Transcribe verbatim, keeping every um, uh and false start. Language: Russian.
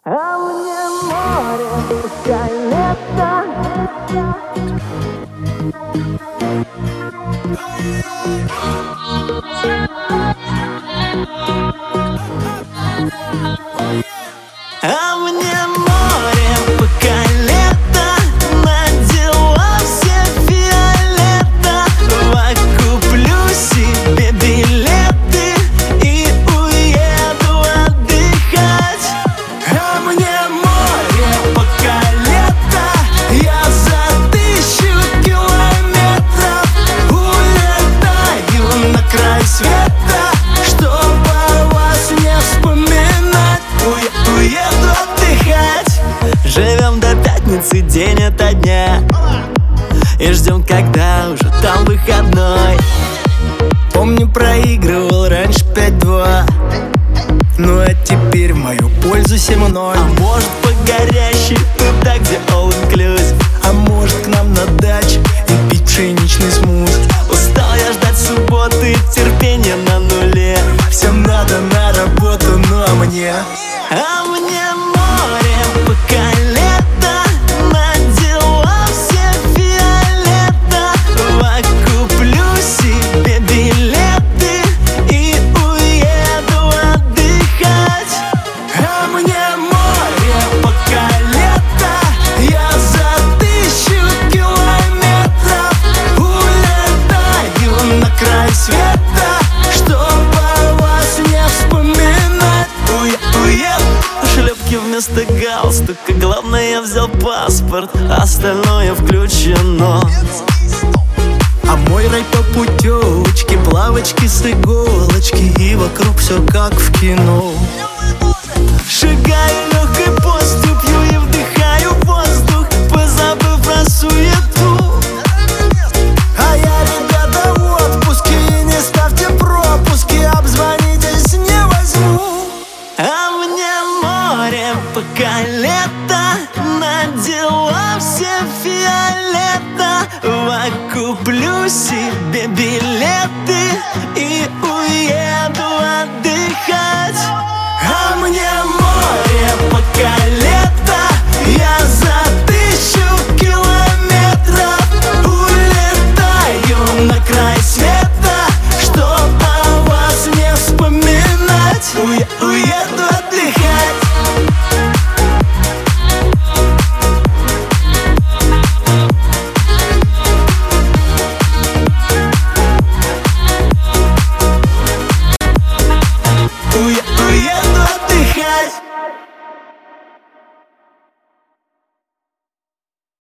А мне море, пускай лето. А мне море, пока лето, на дела все фиолета. Куплю себе билеты и уеду отдыхать. А мне море, пока лето, я за тысячу километров улетаю на край света, чтобы вас не вспоминать. Уеду отдыхать. Живем до пятницы день ото дня и ждем, когда уже там выходной. Помню, проигрывал раньше пять-два, ну а теперь в мою пользу семь ноль. А может по горящей, туда, где all inclusive. А может к нам на дачу и пить пшеничный смузи. Устал я ждать субботы, терпение на нуле. Всем надо на работу, ну а мне А мне море, пока лето, на дела все фиолета. Куплю себе билеты и уеду отдыхать. А мне море, пока лето, я за тысячу километров улетаю на край света, чтобы вас не вспоминать. Уеду. Шлепки вместо галстука, главное, я взял паспорт, остальное включено. А мой рай по путевочке, плавочки с иголочки, и вокруг все как в кино. Шагаю легкой поступью и вдыхаю воздух, позабыв про суету. А я, ребята, в отпуске, и не ставьте пропуски, обзвонитесь не возьму. А мне море, пока лето, на дела все фиолета. Куплю себе билеты и уеду отдыхать. А мне